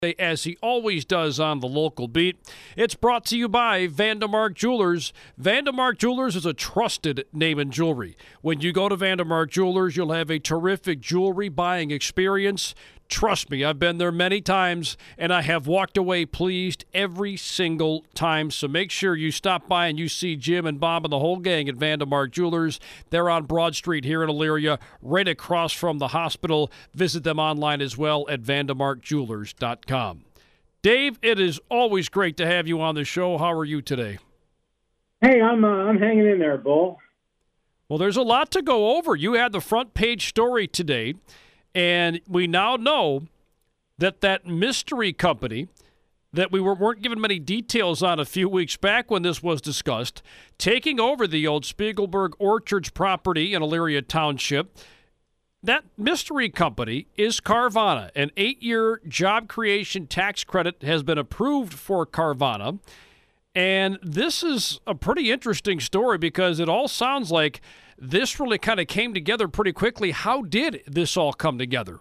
as he always does on the local beat. It's brought to you by Vandermark Jewelers. Vandermark Jewelers is a trusted name in jewelry. When you go to Vandermark Jewelers, you'll have a terrific jewelry buying experience. Trust me, I've been there many times, and I have walked away pleased every single time. So make sure you stop by and you see Jim and Bob and the whole gang at Vandermark Jewelers. They're on Broad Street here in Elyria, right across from the hospital. Visit them online as well at vandermarkjewelers.com. Dave, it is always great to have you on the show. How are you today? Hey, I'm hanging in there, Bull. Well, there's a lot to go over. You had the front page story today. And we now know that mystery company that we weren't given many details on a few weeks back when this was discussed, taking over the old Spiegelberg Orchards property in Elyria Township, that mystery company is Carvana. An 8-year job creation tax credit has been approved for Carvana. And this is a pretty interesting story because it all sounds like this really kind of came together pretty quickly. How did this all come together?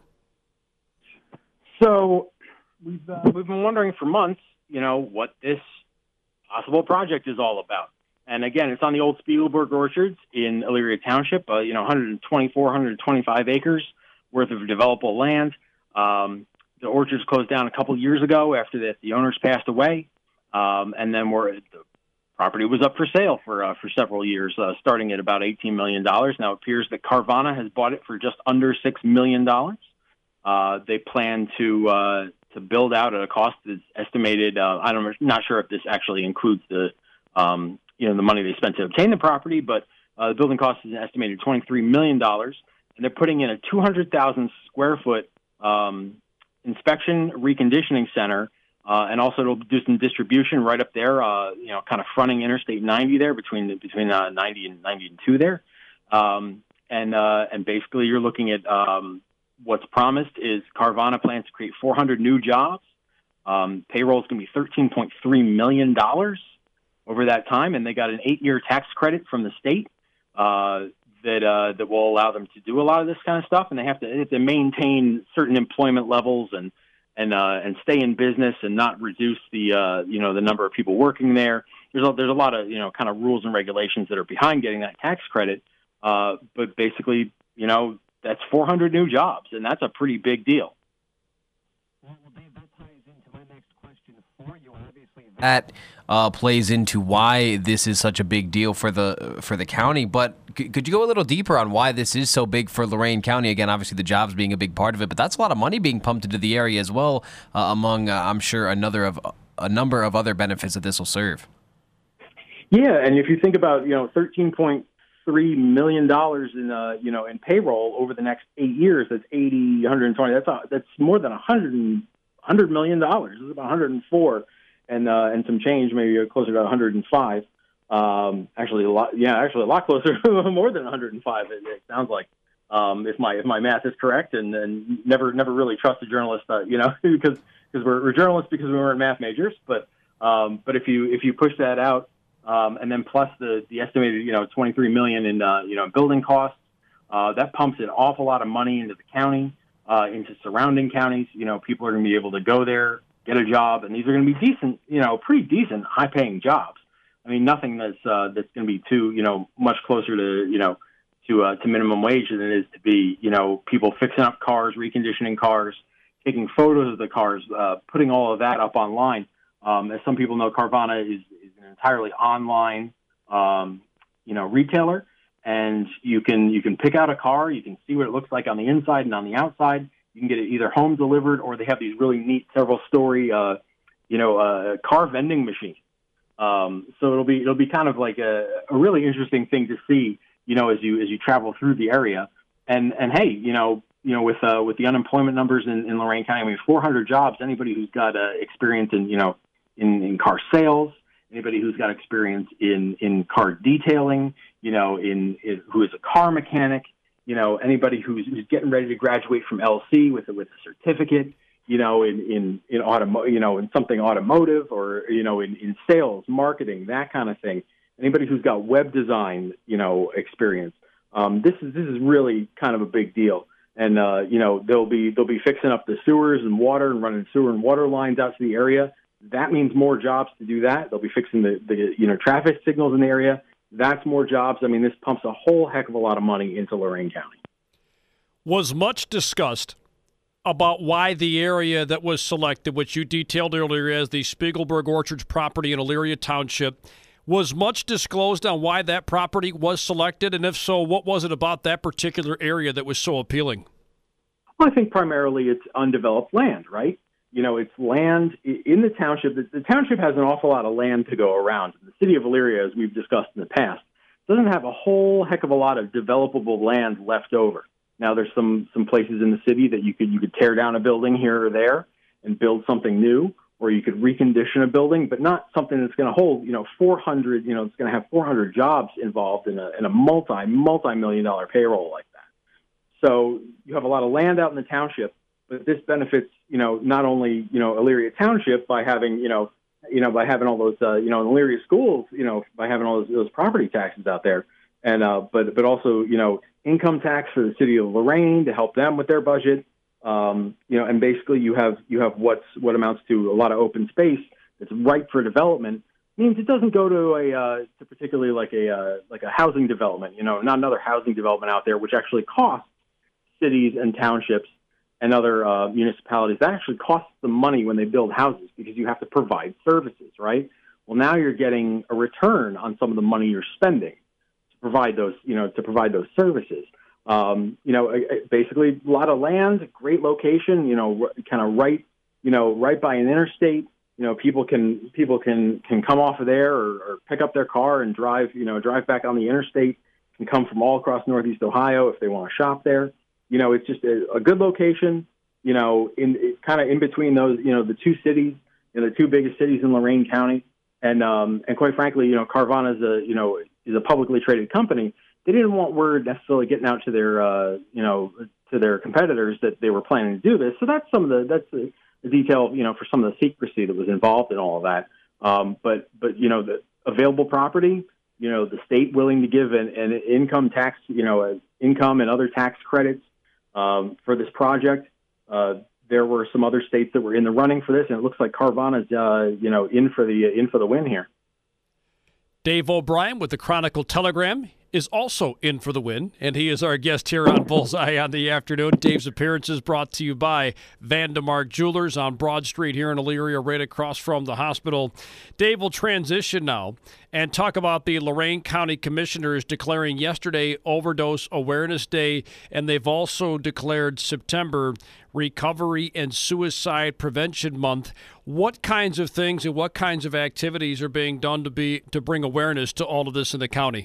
So we've been wondering for months, what this possible project is all about. And again, it's on the old Spiegelberg Orchards in Elyria Township, 124, 125 acres worth of developable land. The orchards closed down a couple years ago after the owners passed away. And then the property was up for sale for several years, starting at about $18 million. Now it appears that Carvana has bought it for just under $6 million. They plan to build out at a cost that's estimated. I'm not sure if this actually includes the money they spent to obtain the property, but the building cost is an estimated $23 million. And they're putting in a 200,000 square foot inspection reconditioning center. And also it'll do some distribution right up there, kind of fronting Interstate 90 there between 90 and 92 there. And basically you're looking at what's promised is Carvana plans to create 400 new jobs. Payroll is going to be $13.3 million over that time. And they got an 8-year tax credit from the state that will allow them to do a lot of this kind of stuff. And they have to maintain certain employment levels and stay in business and not reduce the number of people working there. There's a lot of kind of rules and regulations that are behind getting that tax credit. But basically, that's 400 new jobs, and that's a pretty big deal. Well, Dave, that ties into my next question for you. Obviously, that plays into why this is such a big deal for the county. But could you go a little deeper on why this is so big for Lorain County? Again, obviously the jobs being a big part of it, but that's a lot of money being pumped into the area as well. Among I'm sure a number of other benefits that this will serve. Yeah, and if you think about $13.3 million in payroll over the next 8 years, that's 80, 120. That's more than $100 million. This is about 104 and some change, maybe closer to 105. Actually a lot closer, more than 105. It sounds like, if my math is correct, and never really trust a journalist, because we're journalists because we weren't math majors. But if you push that out, and then plus the estimated $23 million in building costs, that pumps an awful lot of money into the county, into surrounding counties. People are going to be able to go there, get a job, and these are going to be decent, pretty decent, high-paying jobs. I mean, nothing that's going to be too much closer to minimum wage than it is to be people fixing up cars, reconditioning cars, taking photos of the cars, putting all of that up online. As some people know, Carvana is an entirely online retailer, and you can pick out a car, you can see what it looks like on the inside and on the outside. You can get it either home delivered, or they have these really neat several-story car vending machines. So it'll be kind of like a really interesting thing to see, as you travel through the area. And hey, with the unemployment numbers in Lorain County, I mean, 400 jobs. Anybody who's got experience in car sales, anybody who's got experience in car detailing, who is a car mechanic, anybody who's getting ready to graduate from LC with a certificate, in something automotive, or in sales, marketing, that kind of thing. Anybody who's got web design, experience. This is really kind of a big deal. and they'll be fixing up the sewers and water and running sewer and water lines out to the area. That means more jobs to do that. They'll be fixing the traffic signals in the area. That's more jobs. I mean, this pumps a whole heck of a lot of money into Lorain County. Was much discussed about why the area that was selected, which you detailed earlier as the Spiegelberg Orchards property in Elyria Township, was much disclosed on why that property was selected? And if so, what was it about that particular area that was so appealing? Well, I think primarily it's undeveloped land, right? It's land in the township. The township has an awful lot of land to go around. The city of Elyria, as we've discussed in the past, doesn't have a whole heck of a lot of developable land left over. Now, there's some places in the city that you could tear down a building here or there and build something new, or you could recondition a building, but not something that's going to hold 400. It's going to have 400 jobs involved in a multi-million-dollar payroll like that. So you have a lot of land out in the township, but this benefits not only Elyria Township by having by having all those Elyria schools, by having all those property taxes out there, and but also income tax for the city of Lorain to help them with their budget. And basically you have what amounts to a lot of open space that's ripe for development. Means it doesn't go to to particularly like a housing development. Not another housing development out there, which actually costs cities and townships and other municipalities. That actually costs them money when they build houses because you have to provide services, right? Well, now you're getting a return on some of the money you're spending to provide those services. Basically a lot of land, great location, kind of right by an interstate. People can come off of there or pick up their car and drive back on the interstate, can come from all across Northeast Ohio if they want to shop there. It's just a good location, in between those, the two cities, the two biggest cities in Lorain County. And quite frankly, Carvana is a publicly traded company. They didn't want word necessarily getting out to their competitors that they were planning to do this. So that's the detail, for some of the secrecy that was involved in all of that. But the available property, the state willing to give an income tax, income and other tax credits for this project. There were some other states that were in the running for this, and it looks like Carvana's, in for the win here. Dave O'Brien with the Chronicle Telegram is also in for the win, and he is our guest here on Bullseye on the afternoon. Dave's appearance is brought to you by Vandemark Jewelers on Broad Street here in Elyria, right across from the hospital. Dave will transition now and talk about the Lorain County Commissioners declaring yesterday Overdose Awareness Day, and they've also declared September Recovery and Suicide Prevention Month. What kinds of things and what kinds of activities are being done to bring awareness to all of this in the county?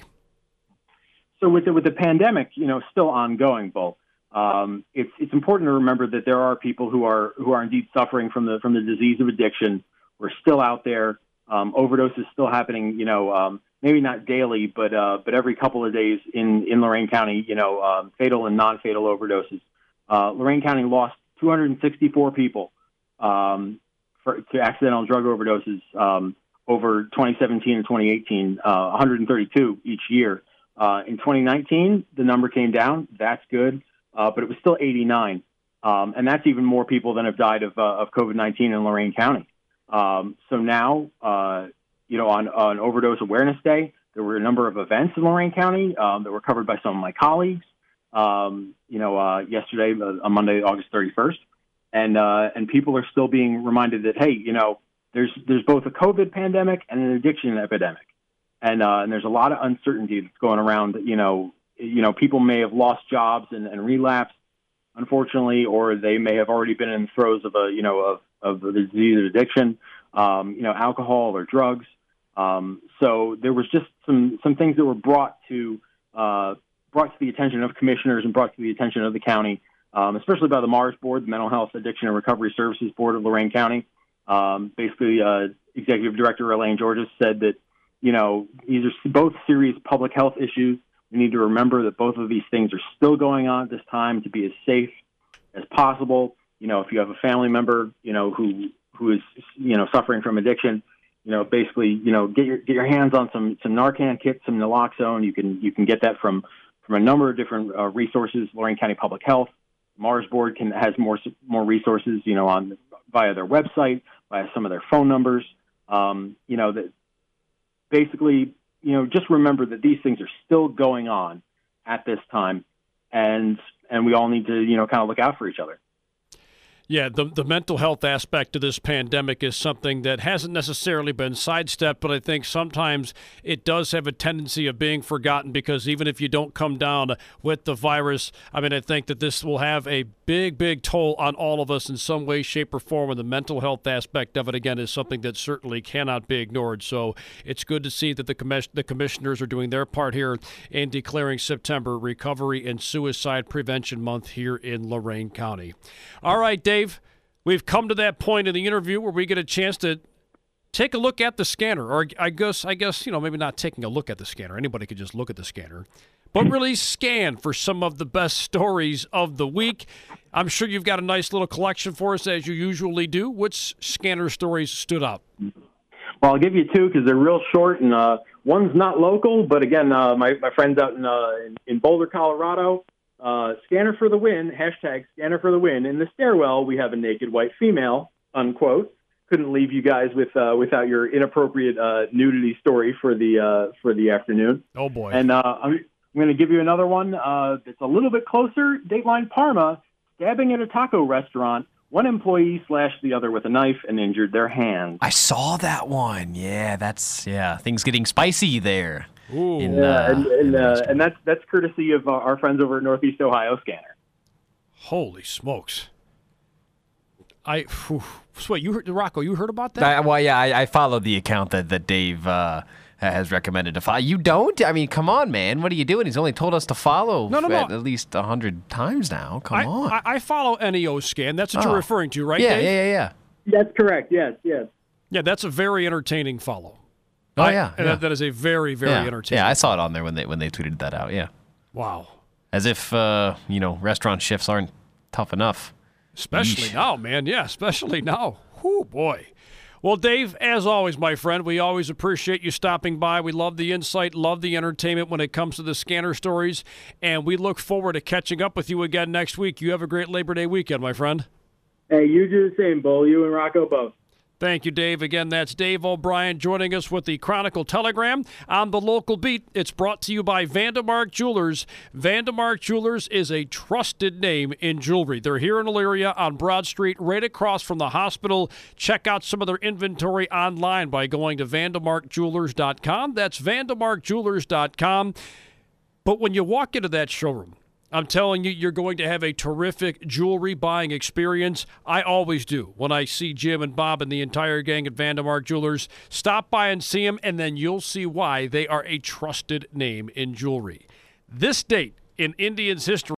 So with the pandemic, still ongoing, Bull, it's important to remember that there are people who are indeed suffering from the disease of addiction. We're still out there. Overdose is still happening. Maybe not daily, but every couple of days in Lorain County. Fatal and non-fatal overdoses. Lorain County lost 264 people to accidental drug overdoses over 2017 and 2018. 132 each year. In 2019, the number came down. That's good, but it was still 89, and that's even more people than have died of COVID-19 in Lorain County. So now, on Overdose Awareness Day, there were a number of events in Lorain County that were covered by some of my colleagues. Yesterday, on Monday, August 31st, and people are still being reminded that there's both a COVID pandemic and an addiction epidemic. And there's a lot of uncertainty that's going around. People may have lost jobs and relapsed, unfortunately, or they may have already been in the throes of the disease of addiction, alcohol or drugs. So there was just some things that were brought to the attention of commissioners and brought to the attention of the county, especially by the MARS Board, the Mental Health Addiction and Recovery Services Board of Lorain County. Basically, Executive Director Elaine Georges said that these are both serious public health issues. We need to remember that both of these things are still going on at this time to be as safe as possible. If you have a family member, who is, suffering from addiction, basically, get your hands on some Narcan kits, some naloxone. You can get that from a number of different resources, Lorain County Public Health, Mars Board has more resources, on via their website, via some of their phone numbers. That basically, just remember that these things are still going on at this time, and we all need to, kind of look out for each other. Yeah, the mental health aspect of this pandemic is something that hasn't necessarily been sidestepped, but I think sometimes it does have a tendency of being forgotten because even if you don't come down with the virus, I think that this will have a big, big toll on all of us in some way, shape, or form, and the mental health aspect of it, again, is something that certainly cannot be ignored. So it's good to see that the commissioners are doing their part here in declaring September Recovery and Suicide Prevention Month here in Lorain County. All right, Dave, we've come to that point in the interview where we get a chance to take a look at the scanner, or I guess maybe not taking a look at the scanner. Anybody could just look at the scanner, but really scan for some of the best stories of the week. I'm sure you've got a nice little collection for us, as you usually do. Which scanner stories stood out? Well, I'll give you two because they're real short, and one's not local, but again, my friends out in Boulder, Colorado. Scanner for the win, hashtag scanner for the win. In the stairwell, we have a naked white female, unquote. Couldn't leave you guys without your inappropriate nudity story for the afternoon. Oh, boy. And I'm going to give you another one that's a little bit closer. Dateline Parma, stabbing at a taco restaurant. One employee slashed the other with a knife and injured their hand. I saw that one. Yeah, things getting spicy there. Ooh. And that's courtesy of our friends over at Northeast Ohio Scanner. Holy smokes! Wait, you heard, Rocco? You heard about that? I followed the account that Dave has recommended to follow. You don't? Come on, man. What are you doing? He's only told us to follow at least 100 times now. Come on. I follow NEO Scan. That's what you're referring to, right, Dave? Yeah. That's correct. Yes. Yeah, that's a very entertaining follow. Oh, yeah. That is a very, very entertaining. Yeah, I saw it on there when they tweeted that out, yeah. Wow. As if, restaurant shifts aren't tough enough. Especially now, man. Yeah, especially now. Whoo, boy. Well, Dave, as always, my friend, we always appreciate you stopping by. We love the insight, love the entertainment when it comes to the scanner stories, and we look forward to catching up with you again next week. You have a great Labor Day weekend, my friend. Hey, you do the same, Bull. You and Rocco both. Thank you, Dave. Again, that's Dave O'Brien joining us with the Chronicle Telegram on the local beat. It's brought to you by Vandemark Jewelers. Vandemark Jewelers is a trusted name in jewelry. They're here in Elyria on Broad Street, right across from the hospital. Check out some of their inventory online by going to vandemarkjewelers.com. That's vandemarkjewelers.com. But when you walk into that showroom, I'm telling you, you're going to have a terrific jewelry buying experience. I always do. When I see Jim and Bob and the entire gang at Vandemark Jewelers, stop by and see them, and then you'll see why they are a trusted name in jewelry. This date in Indians history